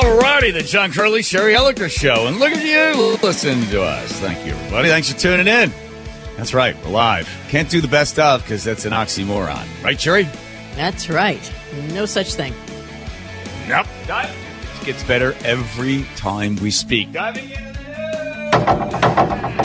All righty, the John Curley, Sherry Elliker Show. And look at you listening to us. Thank you, everybody. Thanks for tuning in. That's right, we're live. Can't do the best of because that's an oxymoron. Right, Sherry? That's right. No such thing. Nope. It gets better every time we speak. Diving into the news.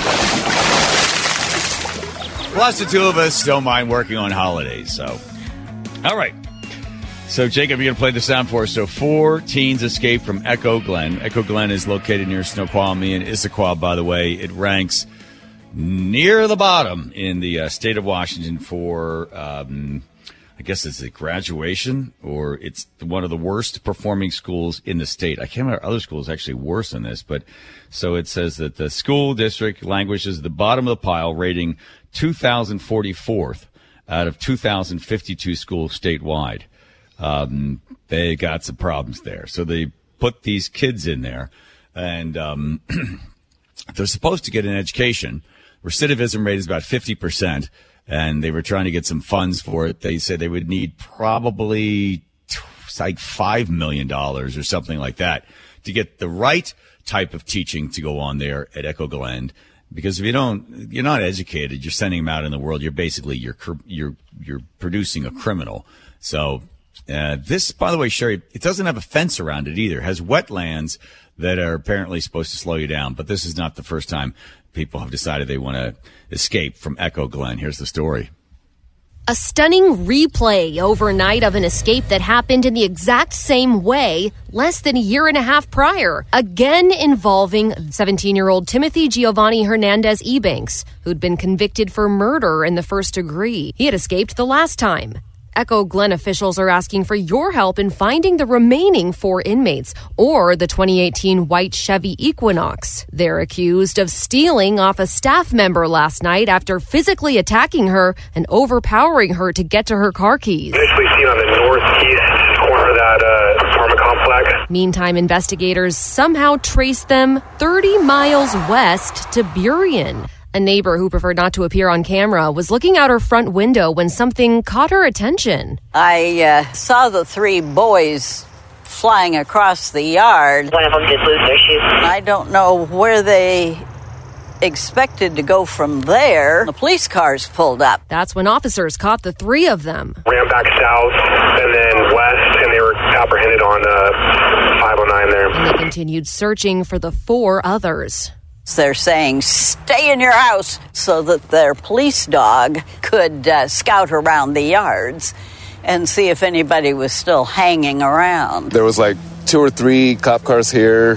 Plus, the two of us don't mind working on holidays, so. All right. So, Jacob, you're going to play the sound for us. So, 4 teens escaped from Echo Glen. Echo Glen is located near Snoqualmie and Issaquah, by the way. It ranks near the bottom in the state of Washington for, I guess it's a graduation, or it's one of the worst performing schools in the state. I can't remember other schools actually worse than this, but so it says that the school district languishes at the bottom of the pile, rating 2,044th out of 2,052 schools statewide. They got some problems there. So they put these kids in there, and they're supposed to get an education. Recidivism rate is about 50%, and they were trying to get some funds for it. They said they would need probably like $5 million or something like that to get the right type of teaching to go on there at Echo Glen. Because if you're not educated, you're sending them out in the world. You're basically, you're producing a criminal. So, this, by the way, Sherry, it doesn't have a fence around it either. It has wetlands that are apparently supposed to slow you down. But this is not the first time people have decided they want to escape from Echo Glen. Here's the story. A stunning replay overnight of an escape that happened in the exact same way less than a year and a half prior, again involving 17-year-old Timothy Giovanni Hernandez Ebanks, who'd been convicted for murder in the first degree. He had escaped the last time. Echo Glen officials are asking for your help in finding the remaining 4 inmates, or the 2018 white Chevy Equinox. They're accused of stealing off a staff member last night after physically attacking her and overpowering her to get to her car keys. Initially seen on the northeast corner of that apartment complex. Meantime, investigators somehow traced them 30 miles west to Burien. A neighbor who preferred not to appear on camera was looking out her front window when something caught her attention. I saw the 3 boys flying across the yard. One of them did lose their shoes. I don't know where they expected to go from there. The police cars pulled up. That's when officers caught the 3 of them. Ran back south and then west, and they were apprehended on 509 there. And they continued searching for the 4 others. They're saying, stay in your house, so that their police dog could scout around the yards and see if anybody was still hanging around. There was like 2 or 3 cop cars here,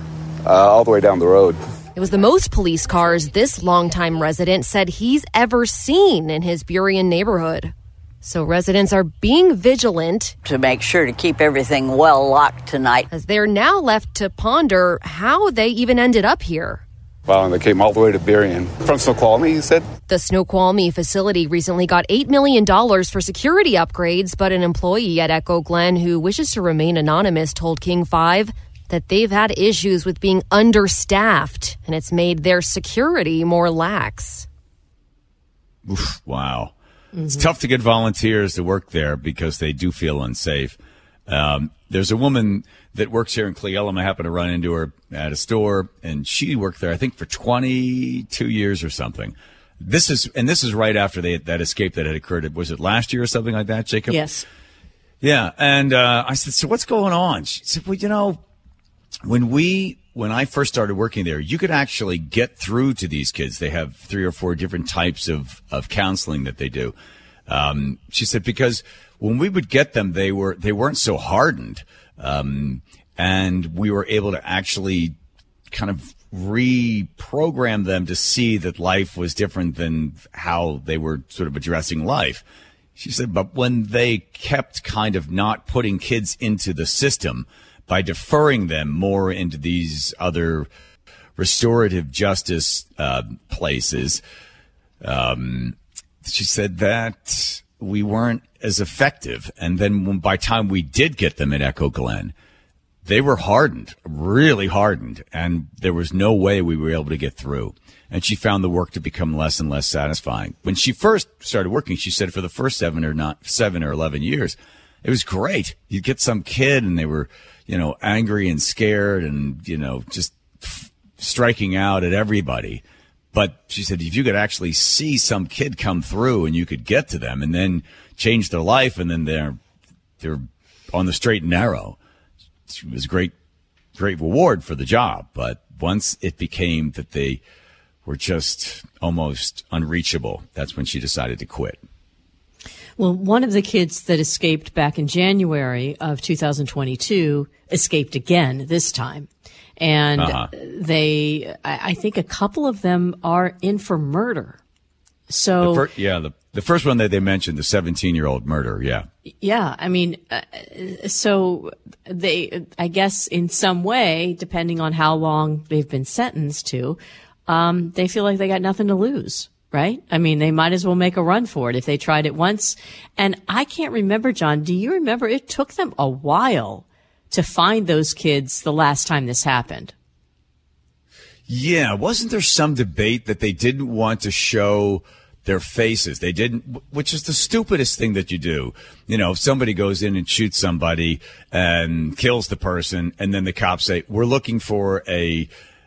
all the way down the road. It was the most police cars this longtime resident said he's ever seen in his Burien neighborhood. So residents are being vigilant to make sure to keep everything well locked tonight, as they're now left to ponder how they even ended up here. Wow, and they came all the way to Burien. From Snoqualmie, you said? The Snoqualmie facility recently got $8 million for security upgrades, but an employee at Echo Glen who wishes to remain anonymous told King 5 that they've had issues with being understaffed, and it's made their security more lax. Oof, wow. Mm-hmm. It's tough to get volunteers to work there because they do feel unsafe. There's a woman that works here in Cle Elum. I happened to run into her at a store, and she worked there, I think, for 22 years or something. This is right after that escape that had occurred. Was it last year or something like that, Jacob? Yes. Yeah, and I said, so what's going on? She said, well, when I first started working there, you could actually get through to these kids. They have 3 or 4 different types of counseling that they do. She said, because when we would get them, they weren't so hardened. And we were able to actually kind of reprogram them to see that life was different than how they were sort of addressing life. She said, but when they kept kind of not putting kids into the system by deferring them more into these other restorative justice places, she said that we weren't as effective. And then by the time we did get them at Echo Glen, they were hardened, really hardened, and there was no way we were able to get through. And she found the work to become less and less satisfying. When she first started working, she said for the first 7 or 11 years, It was great. You'd get some kid and they were, angry and scared and, just striking out at everybody. But she said, if you could actually see some kid come through and you could get to them and then change their life and then they're on the straight and narrow, it was great reward for the job. But once it became that they were just almost unreachable, that's when she decided to quit. Well, one of the kids that escaped back in January of 2022 escaped again this time. And I think a couple of them are in for murder. So the first one that they mentioned, the 17-year-old murder. Yeah. Yeah. I mean, so I guess in some way, depending on how long they've been sentenced to, they feel like they got nothing to lose. Right? I mean, they might as well make a run for it if they tried it once. And I can't remember, John, do you remember it took them a while to find those kids the last time this happened? Yeah. Wasn't there some debate that they didn't want to show their faces? They didn't, which is the stupidest thing that you do. If somebody goes in and shoots somebody and kills the person and then the cops say, we're looking for a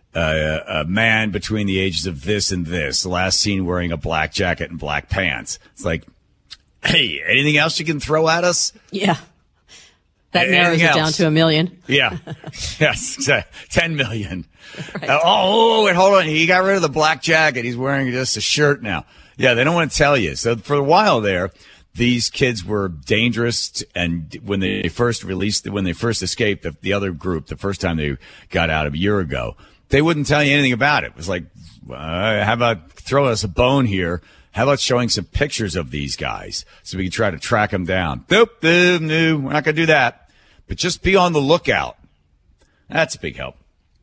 man between the ages of this and this, last seen wearing a black jacket and black pants. It's like, hey, anything else you can throw at us? Yeah. That narrows it down to 1 million. Yeah. Yes. 10 million. Right. Wait, hold on. He got rid of the black jacket. He's wearing just a shirt now. Yeah, they don't want to tell you. So for a while there, these kids were dangerous. And when they first escaped, the other group, the first time they got out a year ago, they wouldn't tell you anything about it. It was like, how about throw us a bone here? How about showing some pictures of these guys so we can try to track them down? Nope, no, we're not going to do that. But just be on the lookout. That's a big help.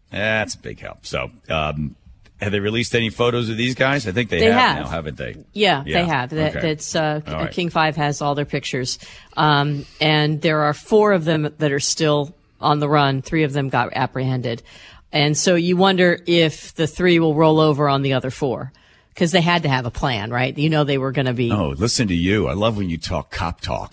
So, have they released any photos of these guys? I think they have now, haven't they? Yeah. They have. Okay. Right. King 5 has all their pictures. And there are 4 of them that are still on the run. 3 of them got apprehended. And so you wonder if the 3 will roll over on the other 4. Because they had to have a plan, right? They were going to be. Oh, listen to you. I love when you talk cop talk.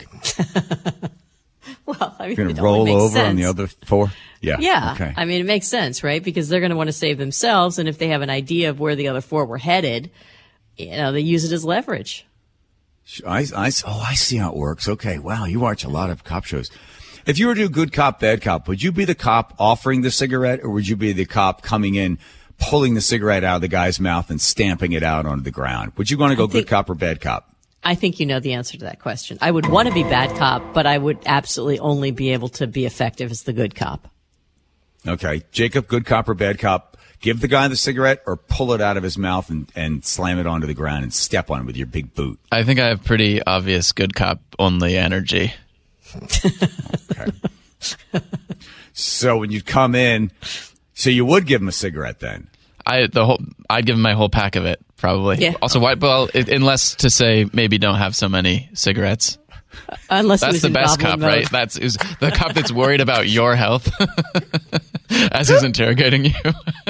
Well, I mean, you're going to roll over sense. on the other 4? Yeah. Yeah. Okay. I mean, it makes sense, right? Because they're going to want to save themselves. And if they have an idea of where the other 4 were headed, they use it as leverage. I see how it works. Okay. Wow. You watch a lot of cop shows. If you were to do good cop, bad cop, would you be the cop offering the cigarette or would you be the cop coming in, pulling the cigarette out of the guy's mouth and stamping it out onto the ground? Would you want to go good cop or bad cop? I think you know the answer to that question. I would want to be bad cop, but I would absolutely only be able to be effective as the good cop. Okay. Jacob, good cop or bad cop? Give the guy the cigarette or pull it out of his mouth and slam it onto the ground and step on it with your big boot? I think I have pretty obvious good cop only energy. Okay. So when you come in, so you would give him a cigarette then? I'd give him my whole pack of it, probably. Yeah. Also, unless to say maybe don't have so many cigarettes. Unless that's the best cop, mode. right? That's the cop that's worried about your health as he's interrogating you.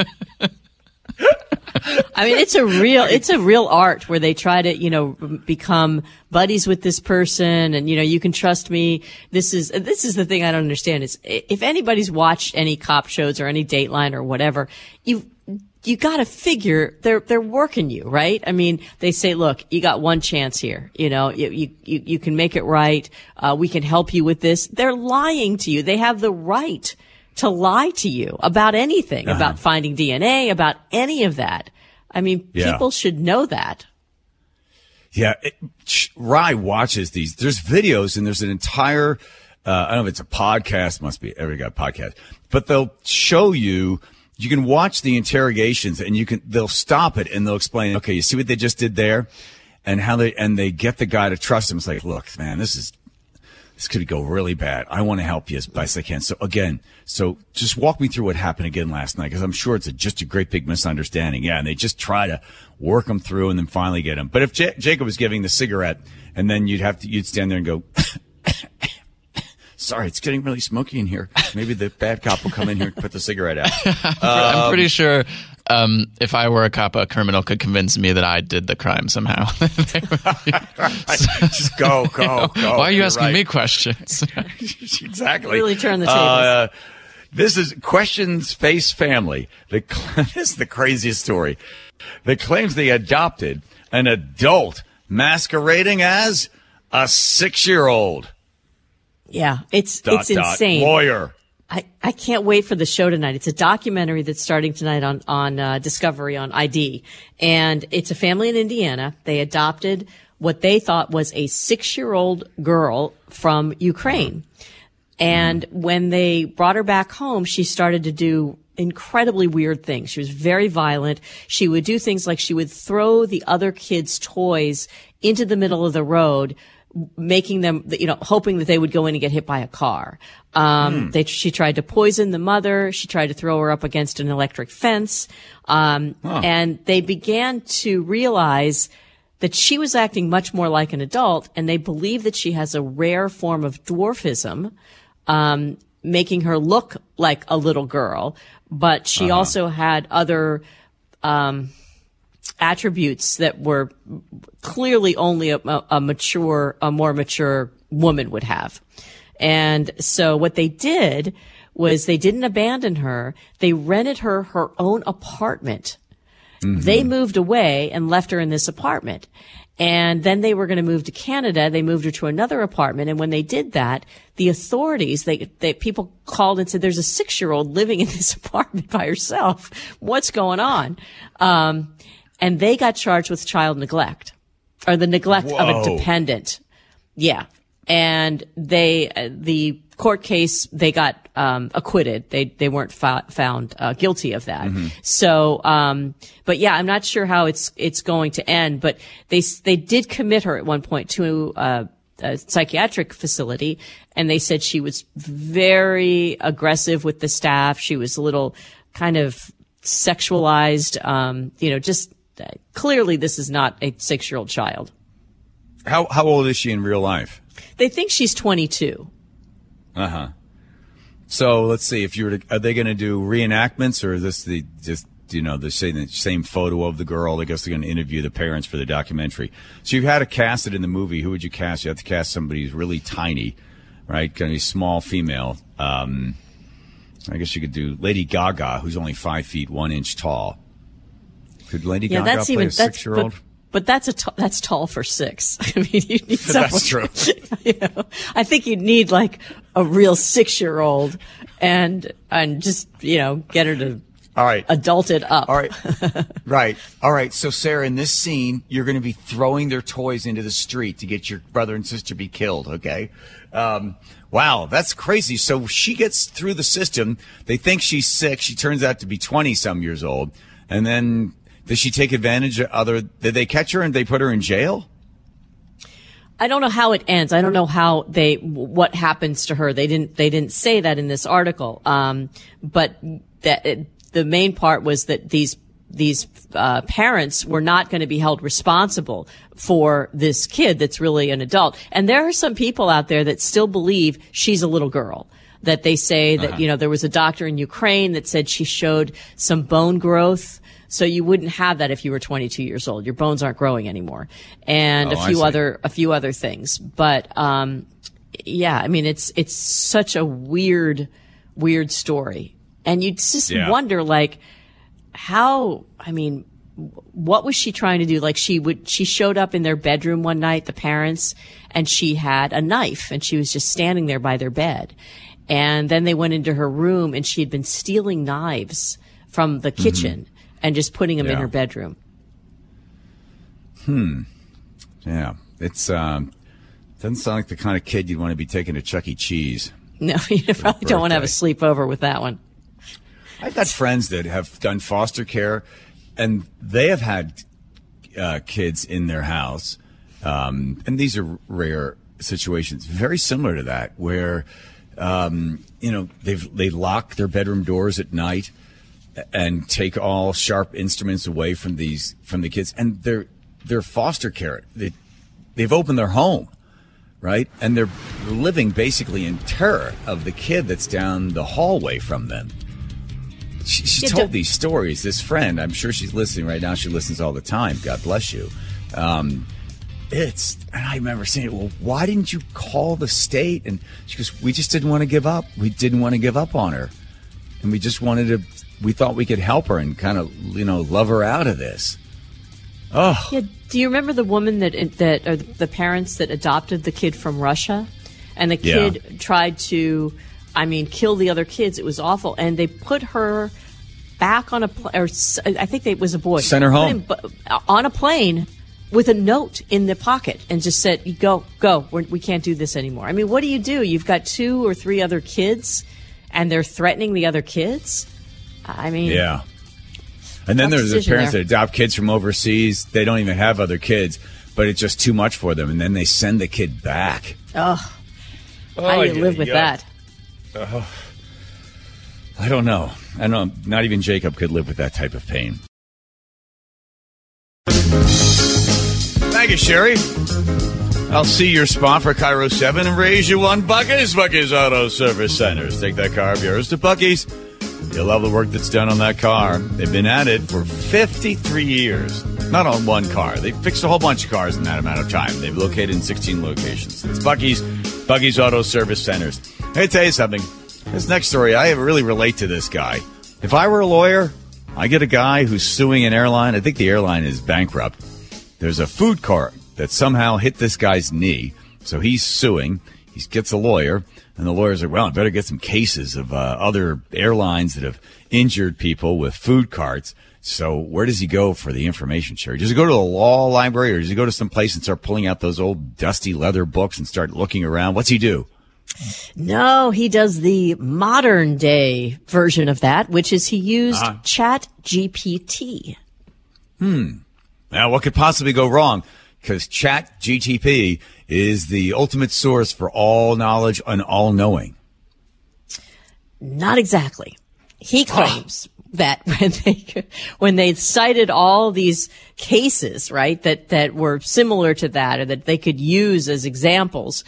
I mean, it's a real art where they try to, become buddies with this person and, you can trust me. This is the thing I don't understand is if anybody's watched any cop shows or any Dateline or whatever, you got to figure they're working you, right? I mean, they say, look, you got one chance here. You can make it right. We can help you with this. They're lying to you. They have the right to lie to you about anything, about finding DNA, about any of that. I mean, people should know that. Yeah. Rye watches these. There's videos and there's an entire, I don't know if it's a podcast, must be, everybody got a podcast, but they'll show you can watch the interrogations and they'll stop it and they'll explain, okay, you see what they just did there and how they get the guy to trust him. It's like, look, man, this could go really bad. I want to help you as best I can. So just walk me through what happened again last night, because I'm sure it's just a great big misunderstanding. Yeah, and they just try to work them through and then finally get him. But if Jacob was giving the cigarette, and then you'd stand there and go, sorry, it's getting really smoky in here. Maybe the bad cop will come in here and put the cigarette out. I'm pretty sure if I were a cop, a criminal could convince me that I did the crime somehow. Just go. Why are you asking me questions? Exactly. Really turn the tables. This is Questions Face Family. This is the craziest story. That claims they adopted an adult masquerading as a 6-year-old. Yeah, it's insane. Lawyer. I can't wait for the show tonight. It's a documentary that's starting tonight on Discovery on ID. And it's a family in Indiana. They adopted what they thought was a 6-year-old girl from Ukraine. And when they brought her back home, she started to do incredibly weird things. She was very violent. She would do things like she would throw the other kids' toys into the middle of the road, making them, hoping that they would go in and get hit by a car. She tried to poison the mother. She tried to throw her up against an electric fence. And they began to realize that she was acting much more like an adult, and they believe that she has a rare form of dwarfism, making her look like a little girl. But she also had other attributes that were clearly only a more mature woman would have. And so what they did was they didn't abandon her. They rented her own apartment. Mm-hmm. They moved away and left her in this apartment. And then they were going to move to Canada. They moved her to another apartment. And when they did that, the authorities, people called and said, there's a 6-year-old living in this apartment by herself. What's going on? And they got charged with child neglect, or the neglect of a dependent. Yeah. And the court case, they got acquitted. They weren't found guilty of that. Mm-hmm. So, but yeah, I'm not sure how it's going to end. But they did commit her at one point to a psychiatric facility, and they said she was very aggressive with the staff. She was a little kind of sexualized. Just clearly this is not a 6-year-old child. How old is she in real life? They think she's 22. So let's see, are they going to do reenactments, or is this the same photo of the girl? I guess they're going to interview the parents for the documentary. So you've had to cast it in the movie. Who would you cast? You have to cast somebody who's really tiny, right? Going to be small female. I guess you could do Lady Gaga, who's only 5 feet 1 inch tall. Could Lady Gaga play a 6-year-old? But that's tall for 6. I mean, you need someone. That's true. I think you'd need like a real 6-year-old and just, get her to adult it up. All right. Right. All right. So Sarah, in this scene, you're going to be throwing their toys into the street to get your brother and sister to be killed. Okay. Wow. That's crazy. So she gets through the system. They think she's 6. She turns out to be 20 some years old. And then, does she take advantage of did they catch her and they put her in jail? I don't know how it ends. I don't know what happens to her. They didn't say that in this article. But the main part was that these parents were not going to be held responsible for this kid that's really an adult. And there are some people out there that still believe she's a little girl. That they say that, there was a doctor in Ukraine that said she showed some bone growth. So you wouldn't have that if you were 22 years old. Your bones aren't growing anymore. And a few other things. But, yeah, I mean, it's such a weird story. And you just wonder, like, what was she trying to do? Like, she showed up in their bedroom one night, the parents, and she had a knife and she was just standing there by their bed. And then they went into her room and she had been stealing knives from the kitchen and just putting them in her bedroom. Yeah. It's, doesn't sound like the kind of kid you'd want to be taking to Chuck E. Cheese. No, you probably don't want to have a sleepover with that one. I've got friends that have done foster care, and they have had kids in their house. And these are rare situations, very similar to that, where, they lock their bedroom doors at night and take all sharp instruments away from the kids. And they're foster care. They've opened their home, right? And they're living basically in terror of the kid that's down the hallway from them. she told these stories. This friend, I'm sure she's listening right now. She listens all the time. God bless you. And I remember saying, well, why didn't you call the state? And she goes, we just didn't want to give up. We didn't want to give up on her. And we just we thought we could help her and kind of, love her out of this. Oh. Yeah. Do you remember the woman or the parents that adopted the kid from Russia? And the kid tried to, kill the other kids. It was awful. And they put her back on a plane, or I think it was a boy. Sent her home. On a plane with a note in the pocket and just said, go. We can't do this anymore. What do? You've got 2 or 3 other kids and they're threatening the other kids? Yeah. And then there's the parents that adopt kids from overseas. They don't even have other kids, but it's just too much for them. And then they send the kid back. Oh. How do you live with that? I don't know. Not even Jacob could live with that type of pain. Thank you, Sherry. I'll see your spot for Cairo 7 and raise you $1. Bucky's Auto Service Centers. Take that car of yours to Bucky's. You'll love the work that's done on that car. They've been at it for 53 years. Not on one car. They fixed a whole bunch of cars in that amount of time. They've located in 16 locations. It's Bucky's Auto Service Centers. Hey, tell you something. This next story, I really relate to this guy. If I were a lawyer, I get a guy who's suing an airline. I think the airline is bankrupt. There's a food cart that somehow hit this guy's knee. So he's suing. He gets a lawyer. And the lawyers are, I better get some cases of other airlines that have injured people with food carts. So where does he go for the information, Sherry? Does he go to the law library, or does he go to some place and start pulling out those old dusty leather books and start looking around? What's he do? No, he does the modern day version of that, which is he used ChatGPT. Now, what could possibly go wrong? Because ChatGPT is the ultimate source for all knowledge and all knowing. Not exactly. He claims that when they cited all these cases, right, that were similar to that, or that they could use as examples,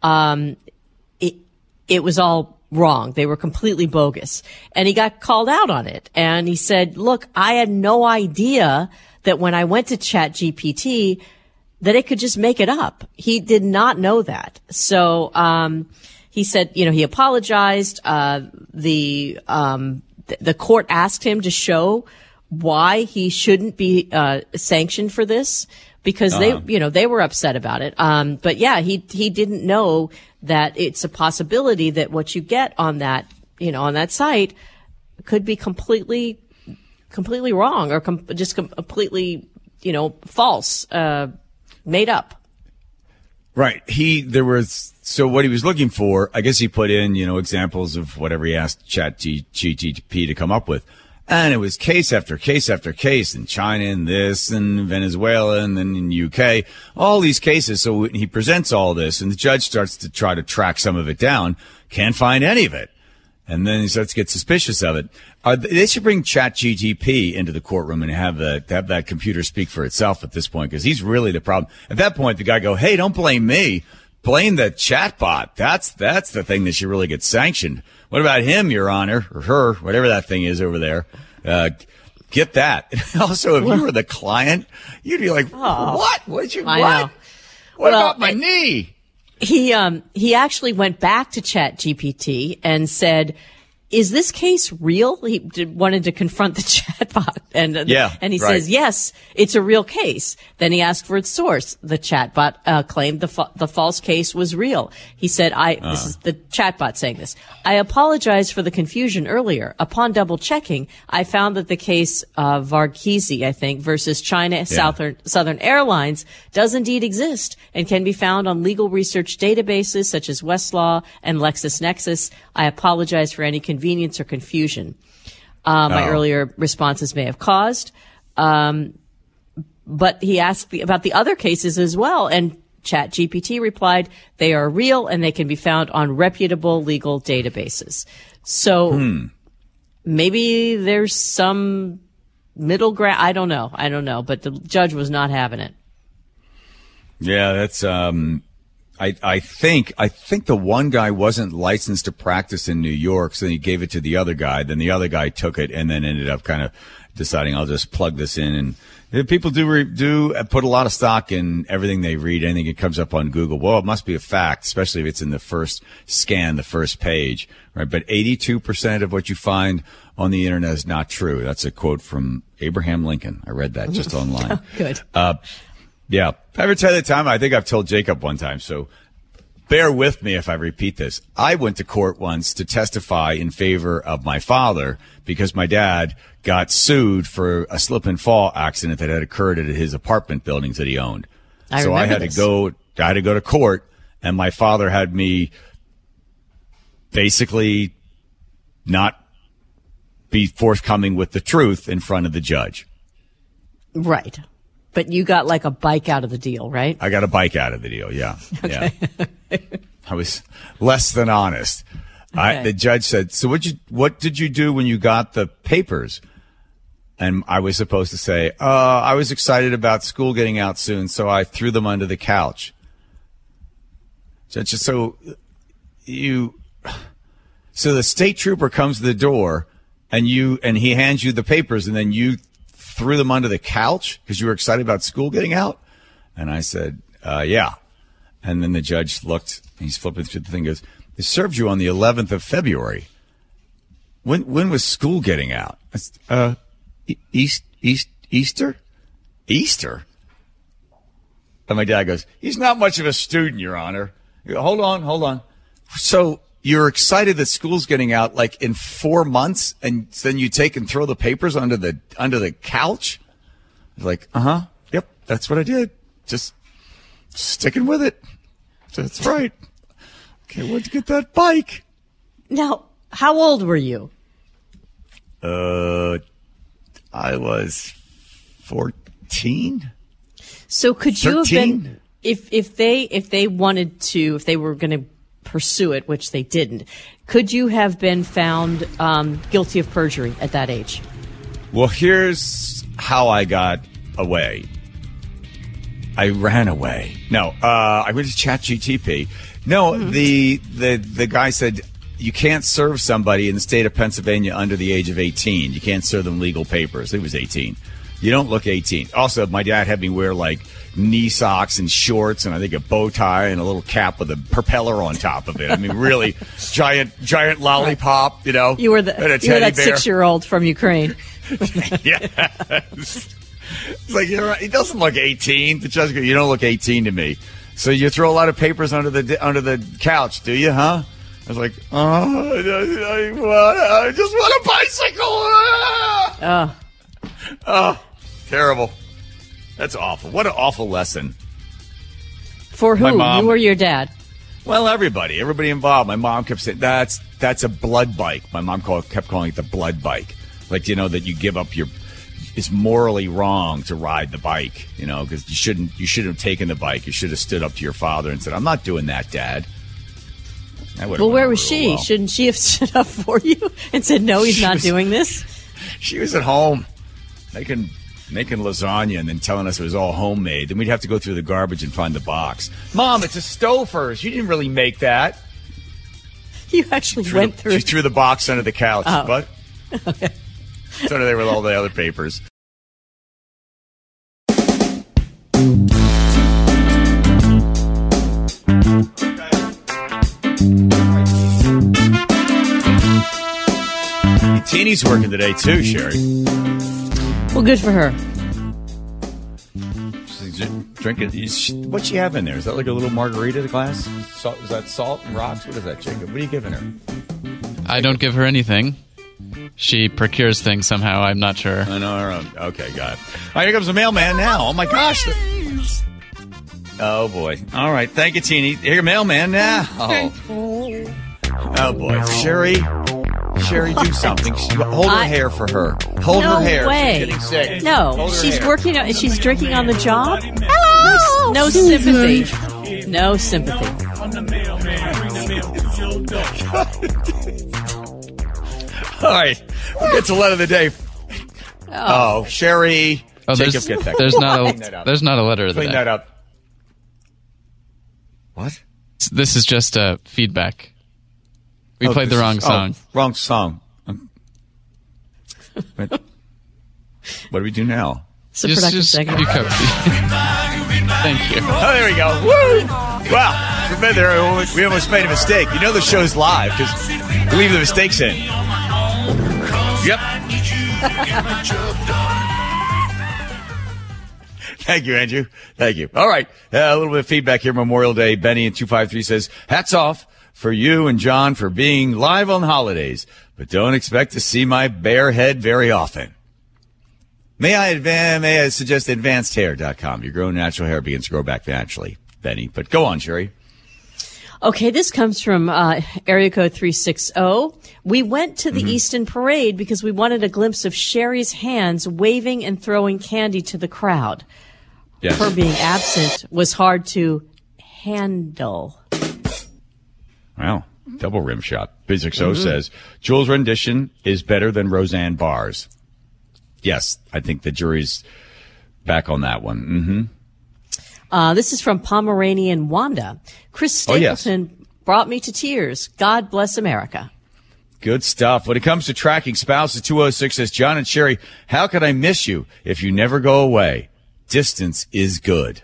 it was all wrong. They were completely bogus. And he got called out on it. And he said, look, I had no idea that when I went to ChatGPT that it could just make it up. He did not know that. So, he said, he apologized. The court asked him to show why he shouldn't be, sanctioned for this, because they were upset about it. But yeah, he didn't know that it's a possibility that what you get on that, on that site could be completely wrong, or just completely, false, made up. Right. So what he was looking for, I guess he put in, examples of whatever he asked ChatGPT to come up with. And it was case after case after case in China and this and Venezuela and then in UK, all these cases. So he presents all this and the judge starts to try to track some of it down. Can't find any of it. And then he starts to get suspicious of it. They should bring ChatGPT into the courtroom and have that computer speak for itself at this point, because he's really the problem. At that point, the guy go, hey, don't blame me. Blame the chatbot. That's the thing that should really get sanctioned. What about him, Your Honor, or her, whatever that thing is over there? Get that. Also, if you were the client, you'd be like, what? What? What about my knee? He actually went back to ChatGPT and said, is this case real? He wanted to confront the chatbot. And he says, yes, it's a real case. Then he asked for its source. The chatbot claimed the false case was real. He said, this is the chatbot saying this. I apologize for the confusion earlier. Upon double checking, I found that the case Varghese, I think, versus China Southern Airlines does indeed exist and can be found on legal research databases such as Westlaw and LexisNexis. I apologize for any convenience or confusion my earlier responses may have caused. But he asked about the other cases as well, and ChatGPT replied, they are real and they can be found on reputable legal databases. So maybe there's some middle ground. I don't know, but the judge was not having it. Yeah, that's I think the one guy wasn't licensed to practice in New York, so then he gave it to the other guy. Then the other guy took it and then ended up kind of deciding, I'll just plug this in. And people do put a lot of stock in everything they read, anything that comes up on Google. Well, it must be a fact, especially if it's in the first scan, the first page, right? But 82% of what you find on the internet is not true. That's a quote from Abraham Lincoln. I read that just online. Good. Yeah. I ever tell you the time? I think I've told Jacob one time, so bear with me if I repeat this. I went to court once to testify in favor of my father because my dad got sued for a slip and fall accident that had occurred at his apartment buildings that he owned. So I had to go to court, and my father had me basically not be forthcoming with the truth in front of the judge. Right. But you got like a bike out of the deal, right? I got a bike out of the deal, yeah. Okay. Yeah. I was less than honest. Okay. The judge said, so what did you do when you got the papers? And I was supposed to say, I was excited about school getting out soon, so I threw them under the couch. Judge, so the state trooper comes to the door and he hands you the papers, and then you threw them under the couch because you were excited about school getting out? And I said, yeah. And then the judge looked, he's flipping through the thing, goes, it served you on the 11th of February. When was school getting out? I said, Easter? Easter? And my dad goes, he's not much of a student, Your Honor. I go, hold on. So you're excited that school's getting out like in 4 months, and then you take and throw the papers under the couch? I was like, yep, that's what I did. Just sticking with it. That's right. Can't wait to get that bike. Now, how old were you? I was 14. So could you 13? have been, if they wanted to, if they were going to pursue it, which they didn't, could you have been found guilty of perjury at that age? Well, here's how I got away. I ran away. No, I went to ChatGTP. No, the guy said you can't serve somebody in the state of Pennsylvania under the age of 18. You can't serve them legal papers. It was 18. You don't look 18. Also, my dad had me wear like knee socks and shorts, and I think a bow tie and a little cap with a propeller on top of it. I mean, really giant lollipop. You know, you were that 6-year-old from Ukraine. Yeah. It's like, he doesn't look 18. The judge goes, you don't look 18 to me. So you throw a lot of papers under the couch, do you, huh? I was like, I just want a bicycle. Oh, terrible. That's awful. What an awful lesson. For who? You or your dad? Well, everybody involved. My mom kept saying, that's a blood bike. My mom kept calling it the blood bike. Like, that you give up it's morally wrong to ride the bike, because you shouldn't have taken the bike. You should have stood up to your father and said, I'm not doing that, Dad. Well, where was she? Well. Shouldn't she have stood up for you and said, no, he's not doing this? She was at home making lasagna and then telling us it was all homemade. Then we'd have to go through the garbage and find the box. Mom, it's a Stouffer's. You didn't really make that. You actually went through. She threw the box under the couch. Oh. But okay. So there with all the other papers. Teeny's working today too, Sherry. Well, good for her. She's drinking. What's she have in there? Is that like a little margarita glass? Is that salt and rocks? What is that, Jacob? What are you giving her? I don't give her anything. She procures things somehow. I'm not sure. I know. Okay, got it. All right, here comes the mailman now. Oh, my gosh. Oh, boy. All right. Thank you, Teeny. Here, mailman now. Oh, boy. Sherry, do something. Hold her hair for her. Hold her hair. Way. She's getting sick. No, she's working. She's drinking on the job. Hello. No sympathy. No sympathy. All right, we'll get to letter of the day. Oh, Sherry. Oh, Jacob, get that. There's not a letter of the day. Clean that up. What? This is just feedback. We played the wrong song. Wrong song. What do we do now? It's a productive segment. Thank you. Oh, there we go. Woo! Wow. For a minute there, we almost made a mistake. You know the show's live because we leave the mistakes in. Yep. Thank you, Andrew. Thank you. All right. A little bit of feedback here. Memorial Day. Benny in 253 says, hats off for you and John for being live on holidays, but don't expect to see my bare head very often. May I suggest advancedhair.com. Your grown natural hair begins to grow back naturally, Benny. But go on, Sherry. Okay, this comes from area code 360. We went to the Easton Parade because we wanted a glimpse of Sherry's hands waving and throwing candy to the crowd. Yes. Her being absent was hard to handle. Wow. Double rim shot. Physics O says, Jules' rendition is better than Roseanne Barr's. Yes, I think the jury's back on that one. This is from Pomeranian Wanda. Chris Stapleton brought me to tears. God bless America. Good stuff. When it comes to tracking spouses, 206 says, John and Sherry, how could I miss you if you never go away? Distance is good.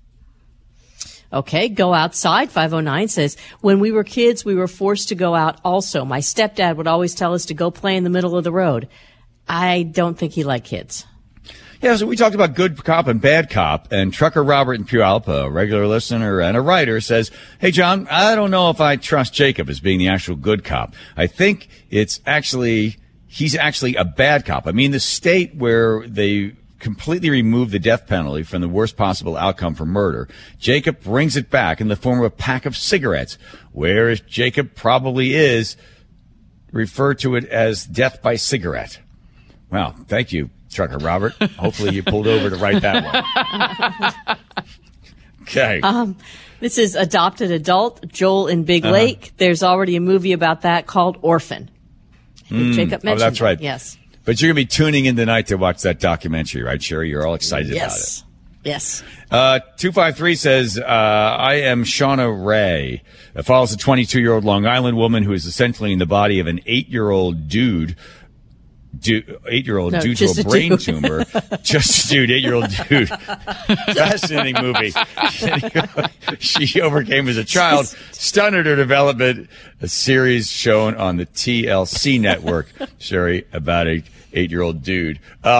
Okay, go outside. 509 says, when we were kids, we were forced to go out also. My stepdad would always tell us to go play in the middle of the road. I don't think he liked kids. Yeah, so we talked about good cop and bad cop, and Trucker Robert in Puyallup, a regular listener and a writer, says, hey, John, I don't know if I trust Jacob as being the actual good cop. I think he's actually a bad cop. I mean, the state where they completely removed the death penalty from the worst possible outcome for murder, Jacob brings it back in the form of a pack of cigarettes, whereas Jacob probably is referred to it as death by cigarette. Wow, thank you, Trucker Robert. Hopefully you pulled over to write that one. Okay. This is Adopted Adult, Joel in Big Lake. There's already a movie about that called Orphan. Jacob mentioned that's right. That. Yes. But you're going to be tuning in tonight to watch that documentary, right, Sherry? You're all excited about it. Yes. 253 says, I am Shauna Ray. It follows a 22-year-old Long Island woman who is essentially in the body of an 8-year-old dude to a brain tumor. Just a dude, 8-year-old dude. Fascinating movie. She overcame as a child, stunted her development. A series shown on the TLC network, Sherry, about a 8-year-old dude.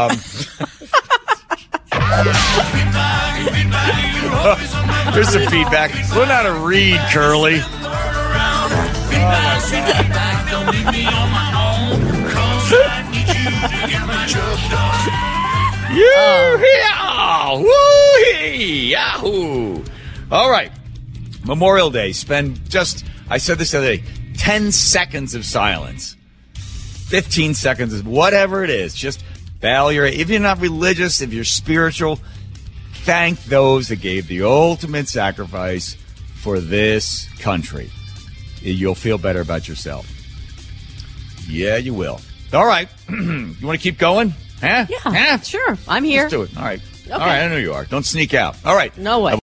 Here's some feedback. Learn how to read, Curly. Yahoo! All right. Memorial Day. I said this the other day, 10 seconds of silence. 15 seconds, whatever it is. Just bow your head. If you're not religious, if you're spiritual, thank those that gave the ultimate sacrifice for this country. You'll feel better about yourself. Yeah, you will. All right. You want to keep going? Huh? Yeah, sure. I'm here. Let's do it. All right. Okay. All right, I know you are. Don't sneak out. All right. No way.